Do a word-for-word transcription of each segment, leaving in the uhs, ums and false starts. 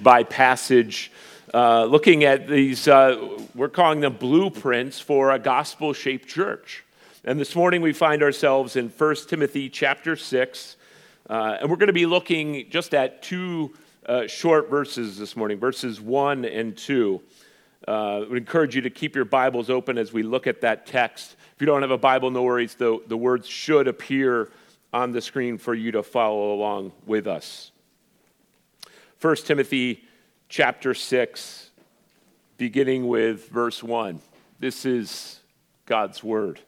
by passage, uh, looking at these, uh, we're calling them blueprints for a gospel-shaped church. And this morning we find ourselves in First Timothy chapter six, uh, and we're going to be looking just at two uh, short verses this morning, verses one and two. Uh, I would encourage you to keep your Bibles open as we look at that text. If you don't have a Bible, no worries. The, the words should appear on the screen for you to follow along with us. First Timothy chapter six, beginning with verse one. This is God's word.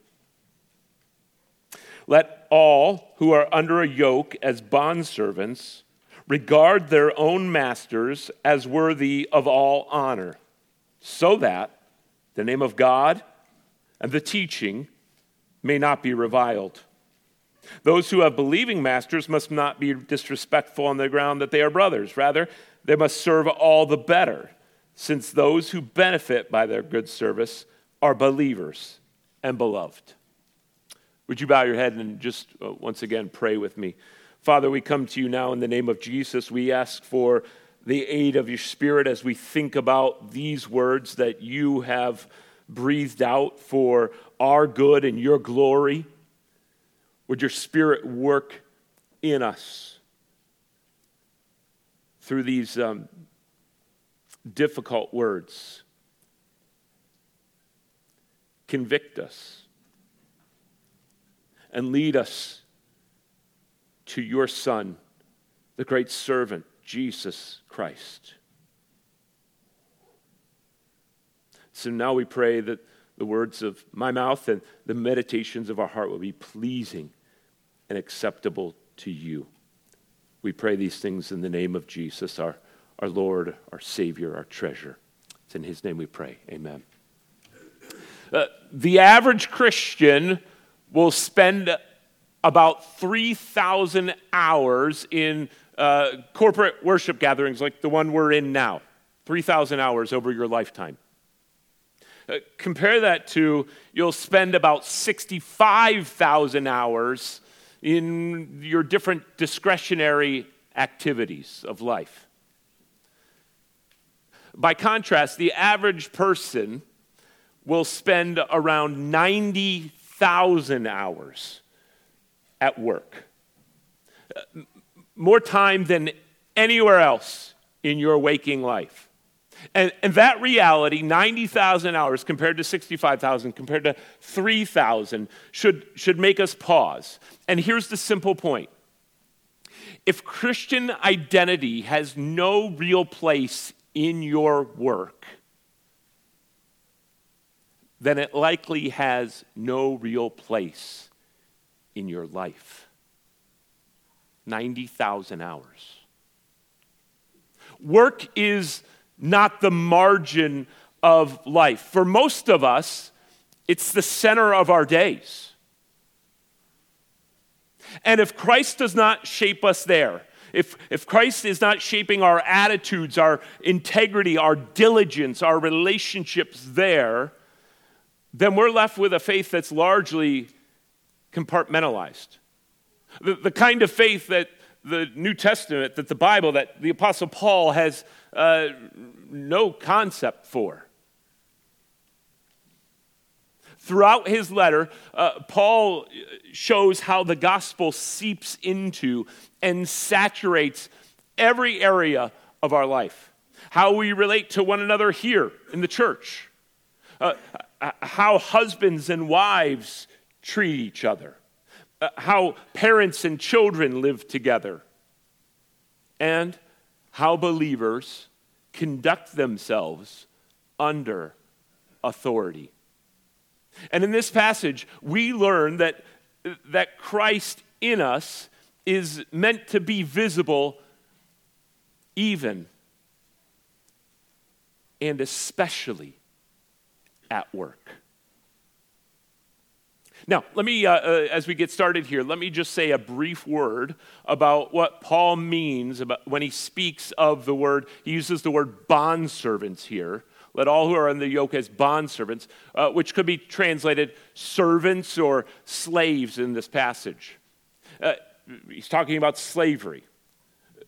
Let all who are under a yoke as bondservants regard their own masters as worthy of all honor, so that the name of God and the teaching may not be reviled. Those who have believing masters must not be disrespectful on the ground that they are brothers. Rather, they must serve all the better, since those who benefit by their good service are believers and beloved. Would you bow your head and just uh, once again pray with me? Father, we come to you now in the name of Jesus. We ask for the aid of your Spirit as we think about these words that you have breathed out for our good and your glory. Would your Spirit work in us through these um, difficult words? Convict us and lead us to your Son, the great servant, Jesus Christ. So now we pray that the words of my mouth and the meditations of our heart will be pleasing and acceptable to you. We pray these things in the name of Jesus, our, our Lord, our Savior, our treasure. It's in his name we pray. Amen. Uh, the average Christian will spend about three thousand hours in uh, corporate worship gatherings like the one we're in now. three thousand hours over your lifetime. Uh, compare that to, you'll spend about sixty-five thousand hours in your different discretionary activities of life. By contrast, the average person will spend around ninety thousand hours at work. Uh, more time than anywhere else in your waking life. And, and that reality, ninety thousand hours compared to sixty-five thousand, compared to three thousand, should, should make us pause. And here's the simple point. If Christian identity has no real place in your work, then it likely has no real place in your life. ninety thousand hours. Work is not the margin of life. For most of us, it's the center of our days. And if Christ does not shape us there, if, if Christ is not shaping our attitudes, our integrity, our diligence, our relationships there, then we're left with a faith that's largely compartmentalized. The, the kind of faith that the New Testament, that the Bible, that the Apostle Paul has uh, no concept for. Throughout his letter, uh, Paul shows how the gospel seeps into and saturates every area of our life. How we relate to one another here in the church. Uh, how husbands and wives treat each other. Uh, how parents and children live together. And how believers conduct themselves under authority. And in this passage, we learn that, that Christ in us is meant to be visible even and especially at work. Now, let me, uh, uh, as we get started here, let me just say a brief word about what Paul means about when he speaks of the word, he uses the word bondservants here. Let all who are in the yoke as bondservants, uh, which could be translated servants or slaves in this passage. Uh, he's talking about slavery.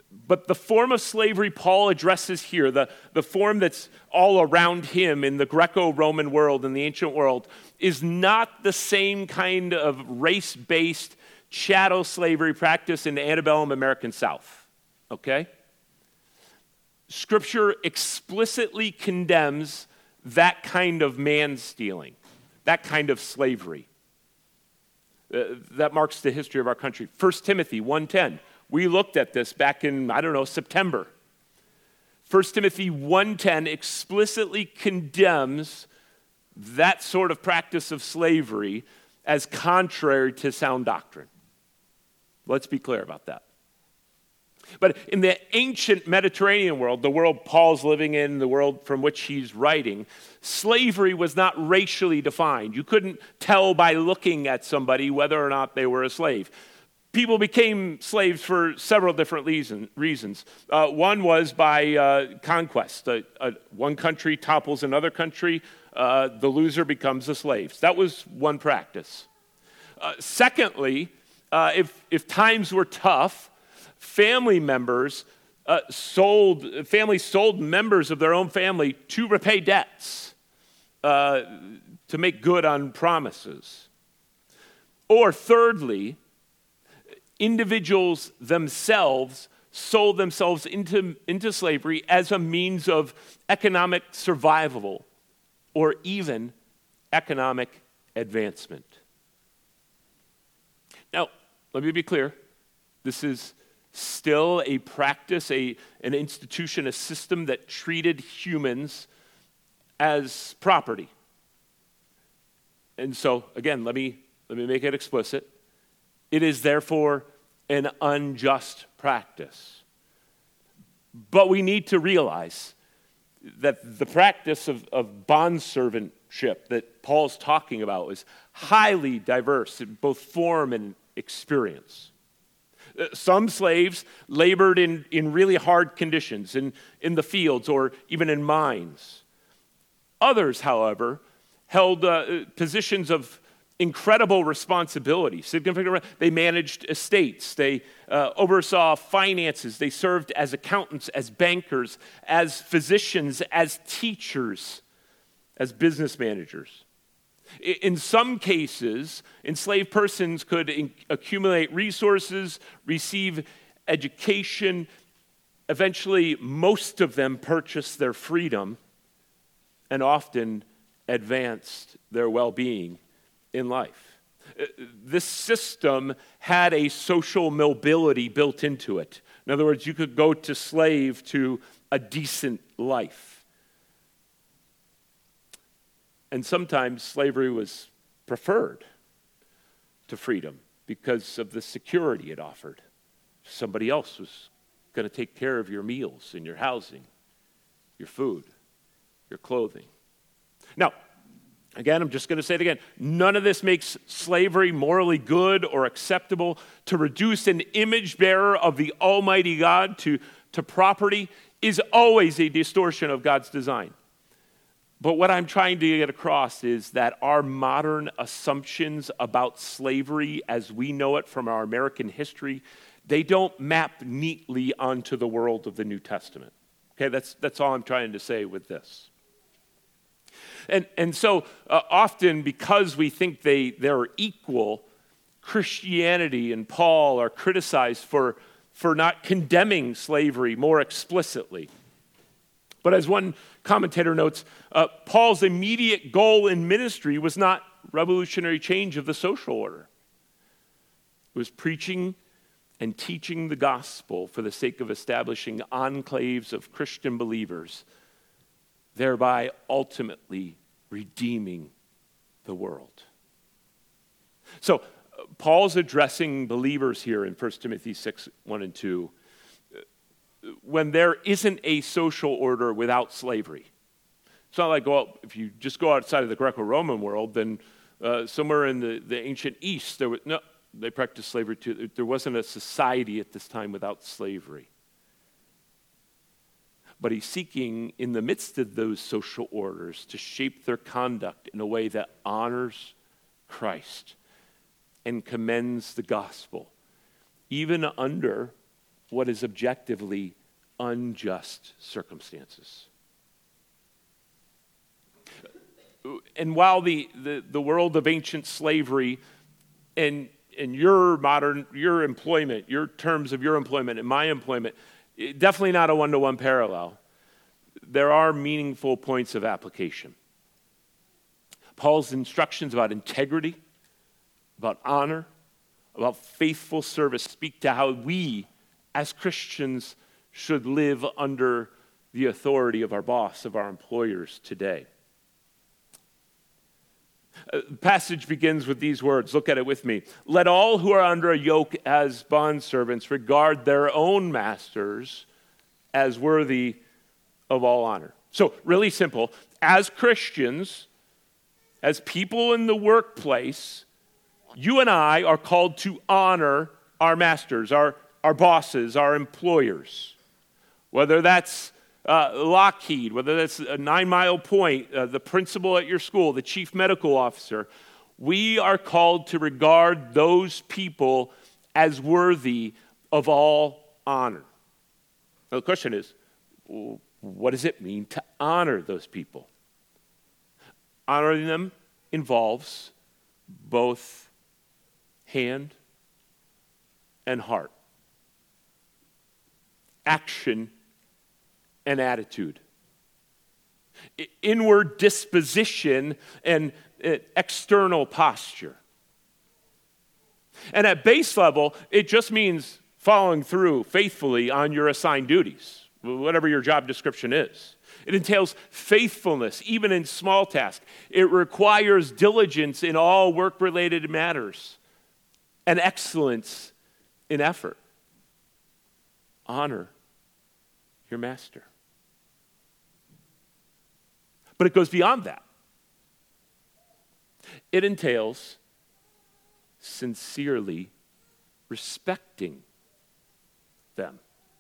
But the form of slavery Paul addresses here, the, the form that's all around him in the Greco-Roman world, in the ancient world, is not the same kind of race-based chattel slavery practice in the antebellum American South, okay? Scripture explicitly condemns that kind of man-stealing, that kind of slavery. Uh, that marks the history of our country. First Timothy one ten. We looked at this back in, I don't know, September. First Timothy one ten explicitly condemns that sort of practice of slavery as contrary to sound doctrine. Let's be clear about that. But in the ancient Mediterranean world, the world Paul's living in, the world from which he's writing, slavery was not racially defined. You couldn't tell by looking at somebody whether or not they were a slave. People became slaves for several different reason, reasons. Uh, one was by uh, conquest. Uh, uh, one country topples another country, uh, the loser becomes a slave. That was one practice. Uh, secondly, uh, if, if times were tough, family members uh, sold, families sold members of their own family to repay debts, uh, to make good on promises. Or thirdly, individuals themselves sold themselves into, into slavery as a means of economic survival or even economic advancement. Now, let me be clear. This is still a practice, a, an institution, a system that treated humans as property. And so, again, let me, let me make it explicit. It is therefore an unjust practice. But we need to realize that the practice of, of bondservantship that Paul's talking about is highly diverse in both form and experience. Some slaves labored in, in really hard conditions, in, in the fields or even in mines. Others, however, held uh, positions of incredible responsibility, significant. They managed estates. They uh, oversaw finances. They served as accountants, as bankers, as physicians, as teachers, as business managers. In some cases, enslaved persons could in- accumulate resources, receive education. Eventually, most of them purchased their freedom and often advanced their well-being in life. This system had a social mobility built into it. In other words, you could go to slave to a decent life. And sometimes slavery was preferred to freedom because of the security it offered. Somebody else was going to take care of your meals and your housing, your food, your clothing. Now, again, I'm just going to say it again. None of this makes slavery morally good or acceptable. To reduce an image bearer of the Almighty God to, to property is always a distortion of God's design. But what I'm trying to get across is that our modern assumptions about slavery as we know it from our American history, they don't map neatly onto the world of the New Testament. Okay, that's, that's all I'm trying to say with this. And, and so uh, often because we think they, they're equal, Christianity and Paul are criticized for, for not condemning slavery more explicitly. But as one commentator notes, uh, Paul's immediate goal in ministry was not revolutionary change of the social order. It was preaching and teaching the gospel for the sake of establishing enclaves of Christian believers, thereby ultimately redeeming the world. So, uh, Paul's addressing believers here in First Timothy six, one and two, when there isn't a social order without slavery. It's not like, well, if you just go outside of the Greco-Roman world, then uh, somewhere in the, the ancient East, there was, no, they practiced slavery too. There wasn't a society at this time without slavery. But he's seeking, in the midst of those social orders, to shape their conduct in a way that honors Christ and commends the gospel, even under what is objectively unjust circumstances. And while the, the, the world of ancient slavery and, and your modern, your employment, your terms of your employment and my employment, definitely not a one-to-one parallel, there are meaningful points of application. Paul's instructions about integrity, about honor, about faithful service speak to how we, as Christians, should live under the authority of our boss, of our employers today. Uh, the passage begins with these words. Look at it with me. Let all who are under a yoke as bondservants regard their own masters as worthy of all honor. So, really simple. As Christians, as people in the workplace, you and I are called to honor our masters, our, our bosses, our employers. Whether that's uh, Lockheed, whether that's a Nine Mile Point, uh, the principal at your school, the chief medical officer, we are called to regard those people as worthy of all honor. Now the question is, what does it mean to honor those people? Honoring them involves both hand and heart, action and attitude, inward disposition and external posture. And at base level, it just means following through faithfully on your assigned duties, whatever your job description is. It entails faithfulness, even in small tasks. It requires diligence in all work-related matters and excellence in effort. Honor your master. But it goes beyond that. It entails sincerely respecting them,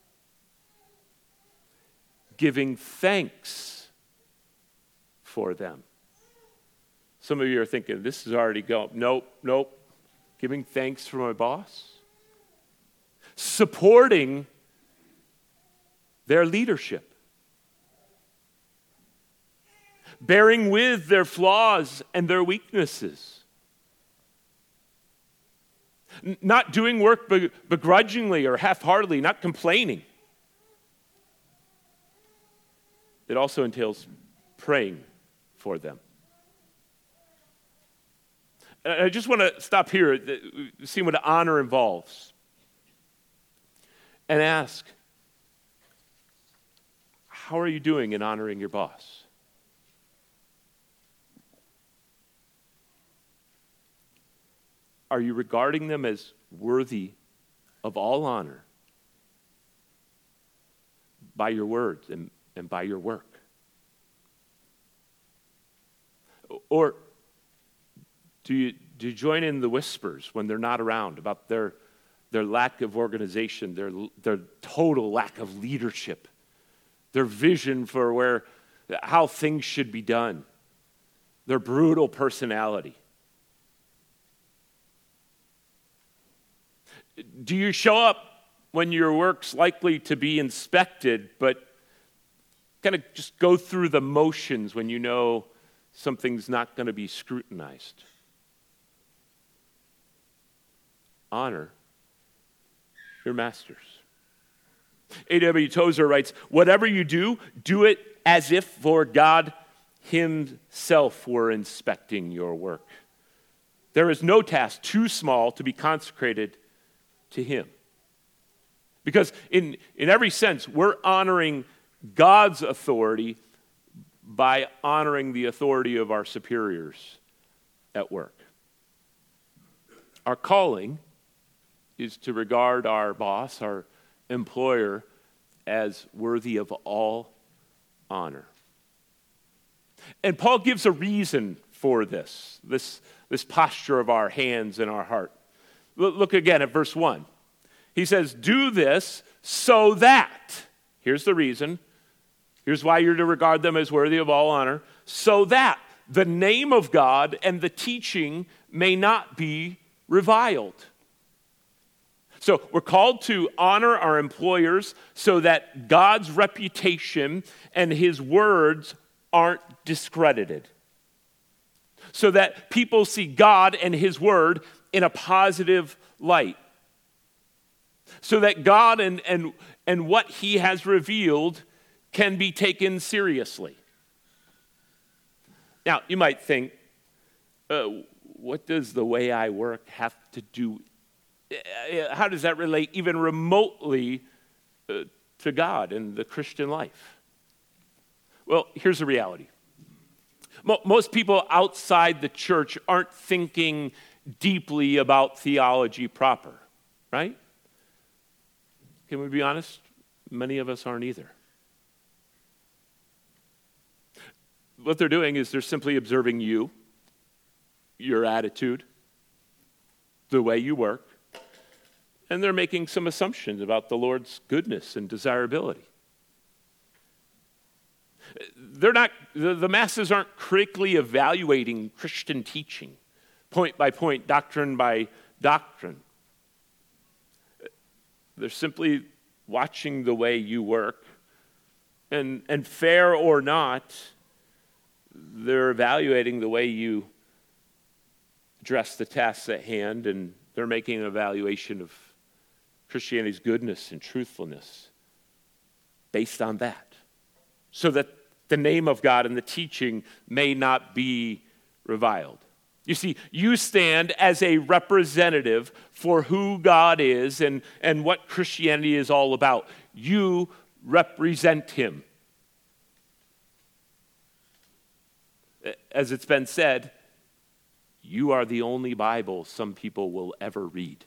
giving thanks for them. Some of you are thinking, this is already going. Nope, nope. Giving thanks for my boss. Supporting their leadership. Bearing with their flaws and their weaknesses. N- not doing work be- begrudgingly or half-heartedly, not complaining. It also entails praying for them. And I just want to stop here, see what honor involves, and ask, how are you doing in honoring your boss? Are you regarding them as worthy of all honor by your words and, and by your work? Or do you, do you join in the whispers when they're not around about their, their lack of organization, their, their total lack of leadership, their vision for where, how things should be done, their brutal personality? Do you show up when your work's likely to be inspected, but kind of just go through the motions when you know something's not going to be scrutinized? Honor your masters. A W Tozer writes, whatever you do, do it as if Lord God himself were inspecting your work. There is no task too small to be consecrated to him. Because in, in every sense, we're honoring God's authority by honoring the authority of our superiors at work. Our calling is to regard our boss, our employer, as worthy of all honor. And Paul gives a reason for this, this, this posture of our hands and our heart. Look again at verse one. He says, do this so that, here's the reason, here's why you're to regard them as worthy of all honor, so that the name of God and the teaching may not be reviled. So we're called to honor our employers so that God's reputation and his words aren't discredited. So that people see God and his word in a positive light. So that God and, and, and what he has revealed can be taken seriously. Now, you might think, uh, what does the way I work have to do? How does that relate even remotely uh, to God and the Christian life? Well, here's the reality. Mo- most people outside the church aren't thinking deeply about theology proper, right? Can we be honest? Many of us aren't either. What they're doing is they're simply observing you, your attitude, the way you work, and they're making some assumptions about the Lord's goodness and desirability. They're not, the, the masses aren't critically evaluating Christian teaching, point by point, doctrine by doctrine. They're simply watching the way you work, and, and fair or not, they're evaluating the way you address the tasks at hand, and they're making an evaluation of Christianity's goodness and truthfulness based on that, so that the name of God and the teaching may not be reviled. You see, you stand as a representative for who God is and, and what Christianity is all about. You represent him. As it's been said, you are the only Bible some people will ever read.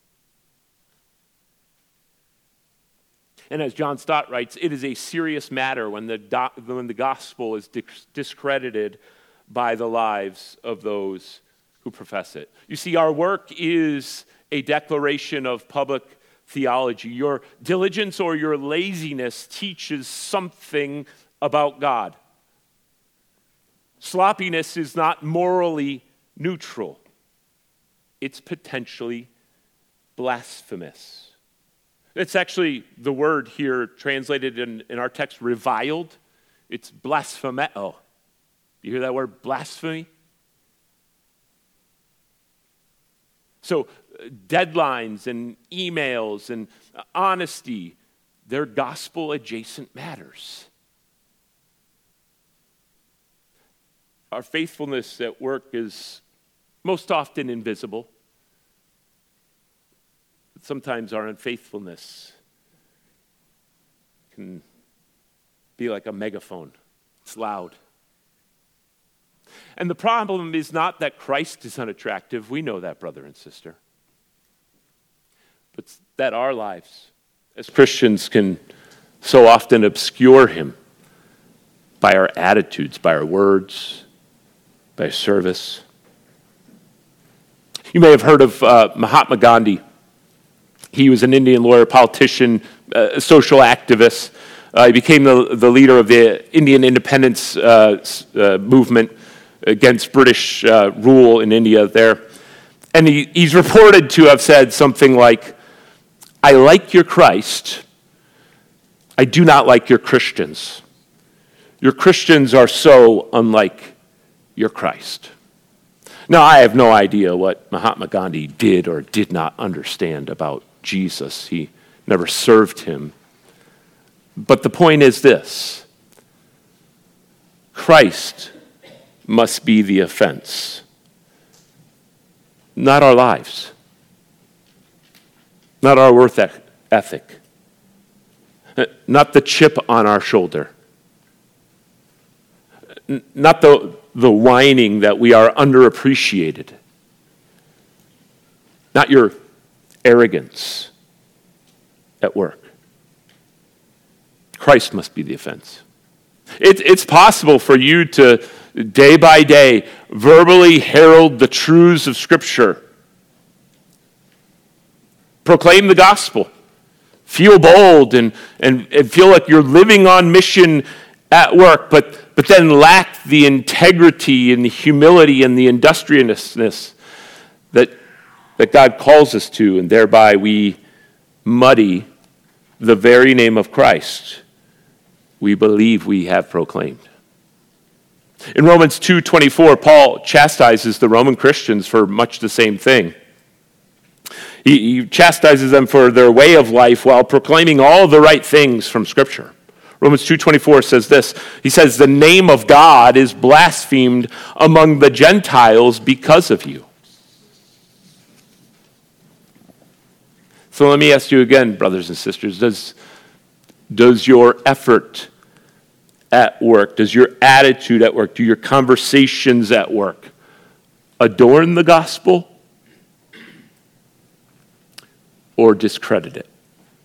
And as John Stott writes, it is a serious matter when the, do- when the gospel is dis- discredited by the lives of those who profess it. You see, our work is a declaration of public theology. Your diligence or your laziness teaches something about God. Sloppiness is not morally neutral. It's potentially blasphemous. It's actually the word here translated in, in our text, reviled. It's blasphemeo. You hear that word, blasphemy? So deadlines and emails and honesty, they're gospel-adjacent matters. Our faithfulness at work is most often invisible. But sometimes our unfaithfulness can be like a megaphone. It's loud. And the problem is not that Christ is unattractive. We know that, brother and sister. But that our lives as Christians can so often obscure him by our attitudes, by our words, by our service. You may have heard of uh, Mahatma Gandhi. He was an Indian lawyer, politician, uh, social activist. Uh, he became the, the leader of the Indian independence uh, uh, movement against British uh, rule in India there. And he, he's reported to have said something like, I like your Christ, I do not like your Christians. Your Christians are so unlike your Christ. Now, I have no idea what Mahatma Gandhi did or did not understand about Jesus. He never served him. But the point is this: Christ must be the offense, not our lives, not our worth ethic, not the chip on our shoulder, not the, the whining that we are underappreciated, not your arrogance at work. Christ must be the offense. It, it's possible for you to, day by day, verbally herald the truths of Scripture. Proclaim the gospel. Feel bold and, and, and feel like you're living on mission at work, but, but then lack the integrity and the humility and the industriousness that, that God calls us to, and thereby we muddy the very name of Christ we believe we have proclaimed. In Romans two twenty-four, Paul chastises the Roman Christians for much the same thing. He, he chastises them for their way of life while proclaiming all the right things from Scripture. Romans two twenty-four says this. He says, the name of God is blasphemed among the Gentiles because of you. So let me ask you again, brothers and sisters, does, does your effort at work, does your attitude at work, do your conversations at work adorn the gospel or discredit it?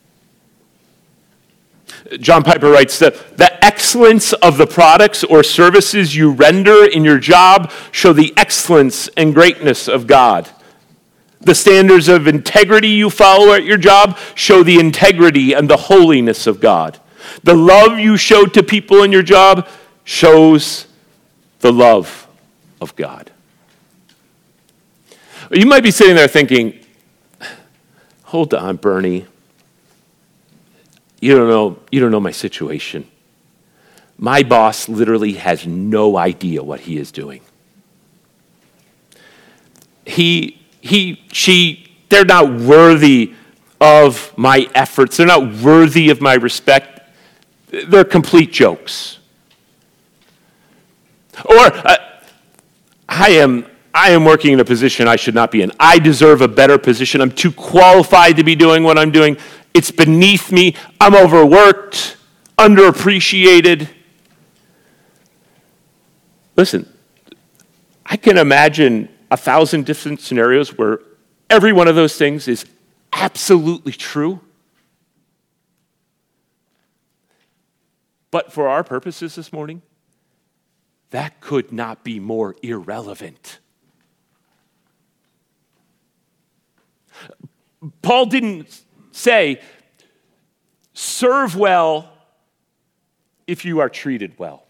John Piper writes that the excellence of the products or services you render in your job show the excellence and greatness of God. The standards of integrity you follow at your job show the integrity and the holiness of God. The love you show to people in your job shows the love of God. You might be sitting there thinking, hold on, Bernie. You don't know, you don't know my situation. My boss literally has no idea what he is doing. He, he, she, they're not worthy of my efforts. They're not worthy of my respect. They're complete jokes. Or, uh, I am, I am working in a position I should not be in. I deserve a better position. I'm too qualified to be doing what I'm doing. It's beneath me. I'm overworked, underappreciated. Listen, I can imagine a thousand different scenarios where every one of those things is absolutely true. But for our purposes this morning, that could not be more irrelevant. Paul didn't say, serve well if you are treated well.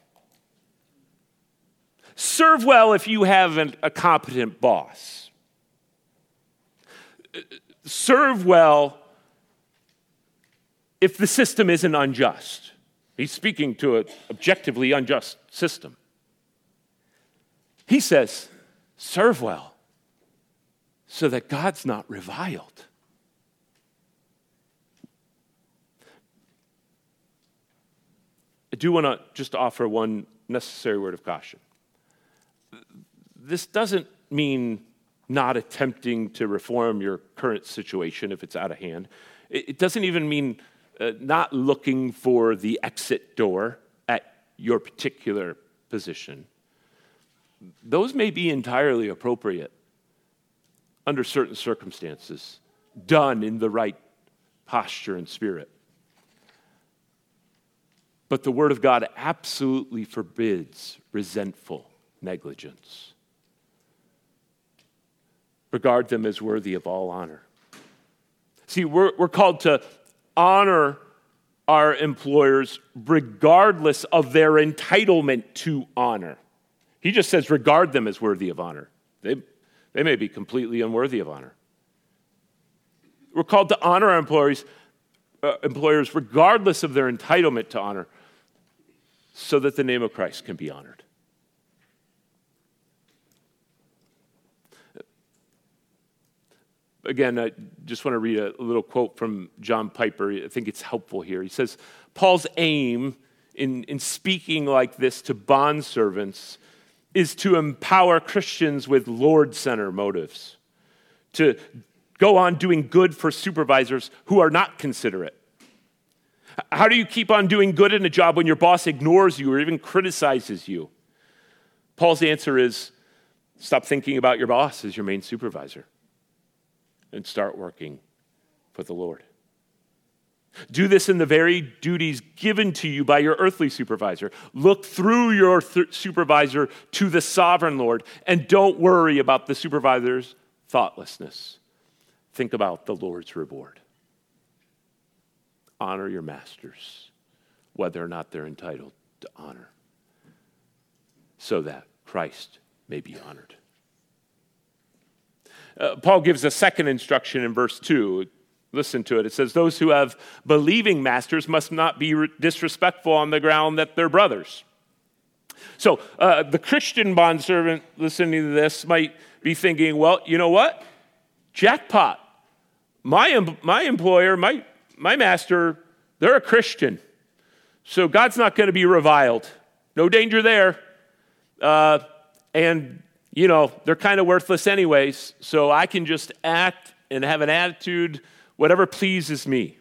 Serve well if you have an, a competent boss. Serve well if the system isn't unjust. He's speaking to an objectively unjust system. He says, serve well so that God's not reviled. I do want to just offer one necessary word of caution. This doesn't mean not attempting to reform your current situation if it's out of hand. It doesn't even mean uh, not looking for the exit door at your particular position. Those may be entirely appropriate under certain circumstances, done in the right posture and spirit. But the Word of God absolutely forbids resentful negligence. Regard them as worthy of all honor. See, we're, we're called to honor our employers regardless of their entitlement to honor. He just says regard them as worthy of honor. They, they may be completely unworthy of honor. We're called to honor our employees, uh, employers regardless of their entitlement to honor, so that the name of Christ can be honored. Again, I just want to read a little quote from John Piper. I think it's helpful here. He says, Paul's aim in, in speaking like this to bondservants is to empower Christians with Lord-centered motives, to go on doing good for supervisors who are not considerate. How do you keep on doing good in a job when your boss ignores you or even criticizes you? Paul's answer is, stop thinking about your boss as your main supervisor and start working for the Lord. Do this in the very duties given to you by your earthly supervisor. Look through your th- supervisor to the sovereign Lord, and don't worry about the supervisor's thoughtlessness. Think about the Lord's reward. Honor your masters, whether or not they're entitled to honor, so that Christ may be honored. Uh, Paul gives a second instruction in verse two. Listen to it. It says, those who have believing masters must not be disrespectful on the ground that they're brothers. So uh, the Christian bondservant listening to this might be thinking, well, you know what? Jackpot. My, my employer, my, my master, they're a Christian. So God's not going to be reviled. No danger there. Uh, and, you know, they're kind of worthless anyways, so I can just act and have an attitude, whatever pleases me.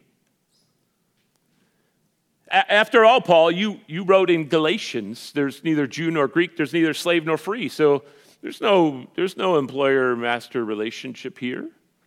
A- after all, Paul, you, you wrote in Galatians, there's neither Jew nor Greek, there's neither slave nor free, so there's no, there's no employer-master relationship here.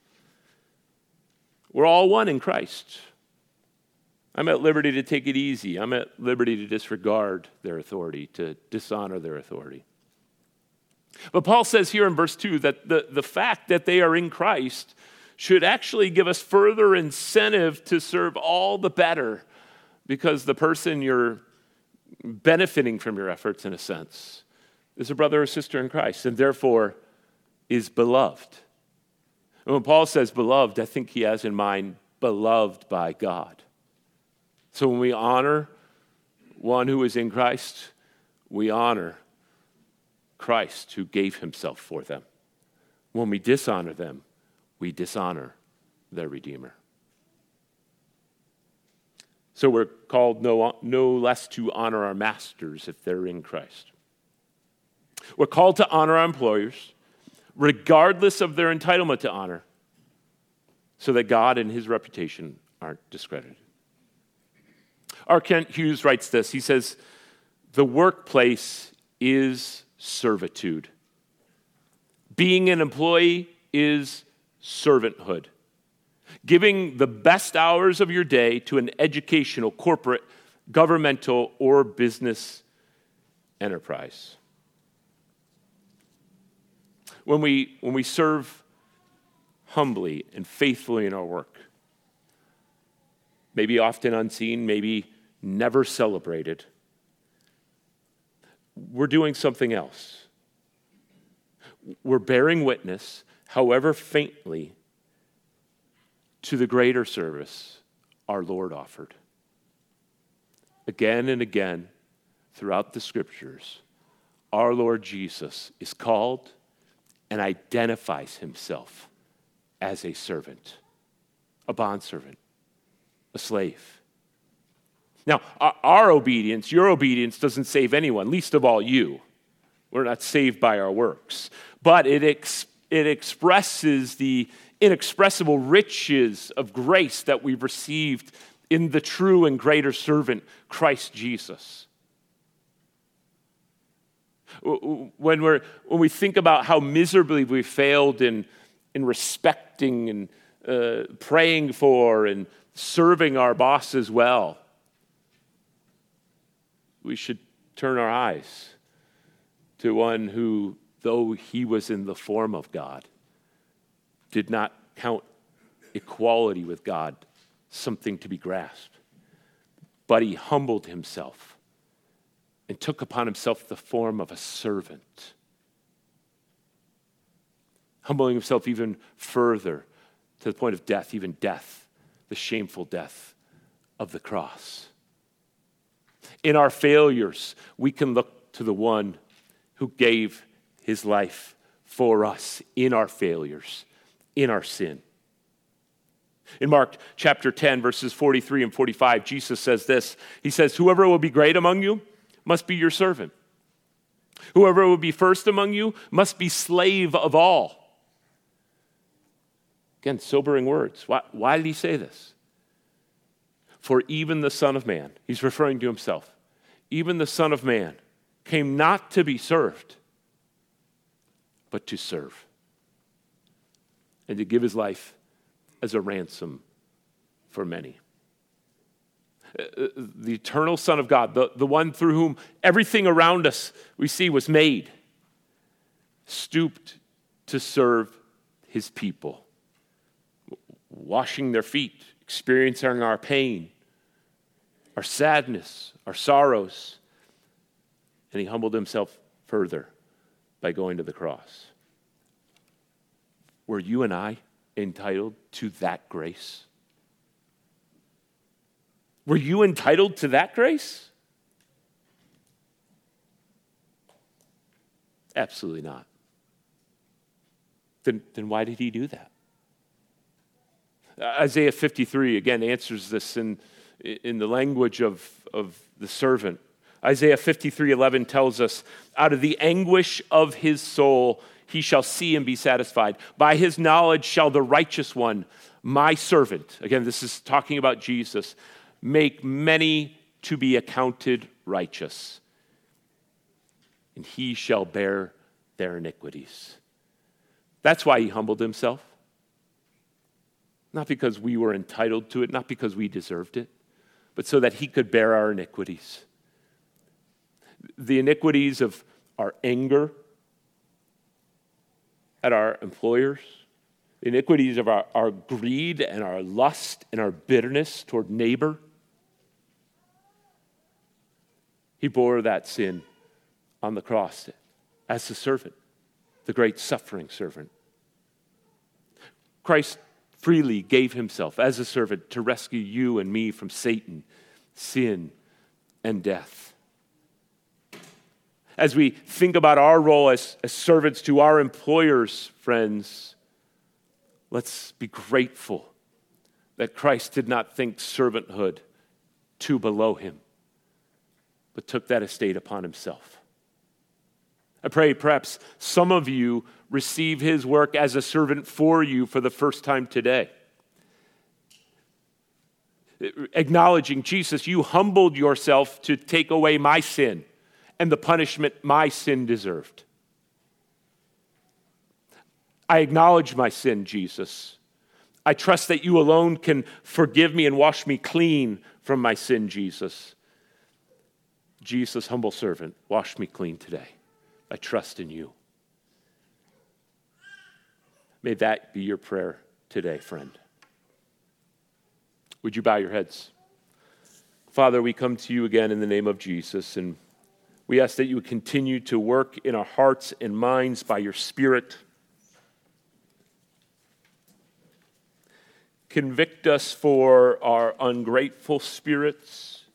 We're all one in Christ. I'm at liberty to take it easy. I'm at liberty to disregard their authority, to dishonor their authority. But Paul says here in verse two that the, the fact that they are in Christ should actually give us further incentive to serve all the better, because the person you're benefiting from your efforts, in a sense, is a brother or sister in Christ, and therefore is beloved. And when Paul says beloved, I think he has in mind beloved by God. So when we honor one who is in Christ, we honor Christ who gave himself for them. When we dishonor them, we dishonor their Redeemer. So we're called no, no less to honor our masters if they're in Christ. We're called to honor our employers, regardless of their entitlement to honor, so that God and his reputation aren't discredited. R. Kent Hughes writes this. He says, the workplace is servitude. Being an employee is servanthood. Giving the best hours of your day to an educational, corporate, governmental, or business enterprise. When we, when we serve humbly and faithfully in our work, maybe often unseen, maybe never celebrated, we're doing something else. We're bearing witness, however faintly, to the greater service our Lord offered. Again and again, throughout the Scriptures, our Lord Jesus is called and identifies himself as a servant, a bondservant, a slave. Now, our, our obedience, your obedience, doesn't save anyone, least of all you. We're not saved by our works. But it, ex, it expresses the inexpressible riches of grace that we've received in the true and greater servant, Christ Jesus. When, we're, when we think about how miserably we failed in, in respecting and uh, praying for and serving our bosses well, we should turn our eyes to one who, though he was in the form of God, did not count equality with God something to be grasped, but he humbled himself and took upon himself the form of a servant, humbling himself even further to the point of death, even death, the shameful death of the cross. In our failures, we can look to the one who gave his life for us in our failures, in our sin. In Mark chapter ten, verses forty-three and forty-five, Jesus says this. He says, whoever will be great among you must be your servant. Whoever will be first among you must be slave of all. Again, sobering words. Why, why did he say this? For even the Son of Man, he's referring to himself, even the Son of Man came not to be served, but to serve, and to give his life as a ransom for many. The eternal Son of God, the, the one through whom everything around us we see was made, stooped to serve his people, washing their feet, experiencing our pain, our sadness, our sorrows, and he humbled himself further by going to the cross. Were you and I entitled to that grace? Were you entitled to that grace? Absolutely not. Then, then why did he do that? Isaiah fifty-three, again, answers this in, in the language of, of the servant. Isaiah fifty-three eleven tells us, out of the anguish of his soul, he shall see and be satisfied. By his knowledge shall the righteous one, my servant, again, this is talking about Jesus, make many to be accounted righteous, and he shall bear their iniquities. That's why he humbled himself. Not because we were entitled to it, not because we deserved it, but so that he could bear our iniquities. The iniquities of our anger at our employers, the iniquities of our, our greed and our lust and our bitterness toward neighbor. He bore that sin on the cross as the servant, the great suffering servant. Christ freely gave himself as a servant to rescue you and me from Satan, sin, and death. As we think about our role as, as servants to our employers, friends, let's be grateful that Christ did not think servanthood too below him, but took that estate upon himself. I pray perhaps some of you receive his work as a servant for you for the first time today. Acknowledging, Jesus, you humbled yourself to take away my sin and the punishment my sin deserved. I acknowledge my sin, Jesus. I trust that you alone can forgive me and wash me clean from my sin, Jesus. Jesus, humble servant, wash me clean today. I trust in you. May that be your prayer today, friend. Would you bow your heads? Father, we come to you again in the name of Jesus, and we ask that you would continue to work in our hearts and minds by your Spirit. Convict us for our ungrateful spirits,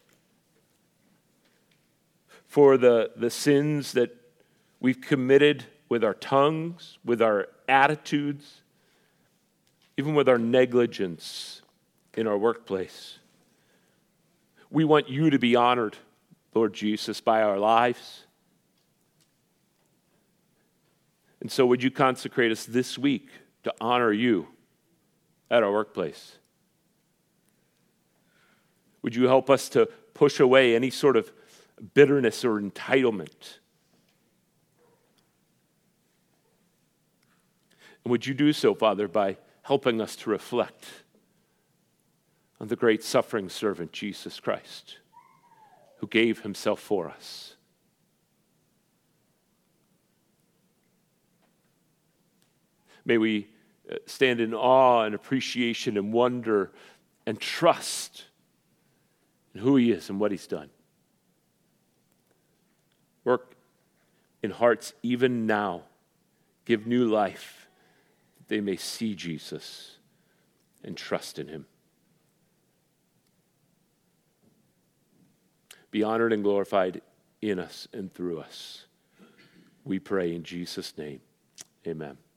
for the, the sins that we've committed with our tongues, with our attitudes, even with our negligence in our workplace. We want you to be honored, Lord Jesus, by our lives. And so would you consecrate us this week to honor you at our workplace? Would you help us to push away any sort of bitterness or entitlement? And would you do so, Father, by helping us to reflect on the great suffering servant, Jesus Christ, who gave himself for us. May we stand in awe and appreciation and wonder and trust in who he is and what he's done. Work in hearts even now. Give new life that they may see Jesus and trust in him. Be honored and glorified in us and through us. We pray in Jesus' name. Amen.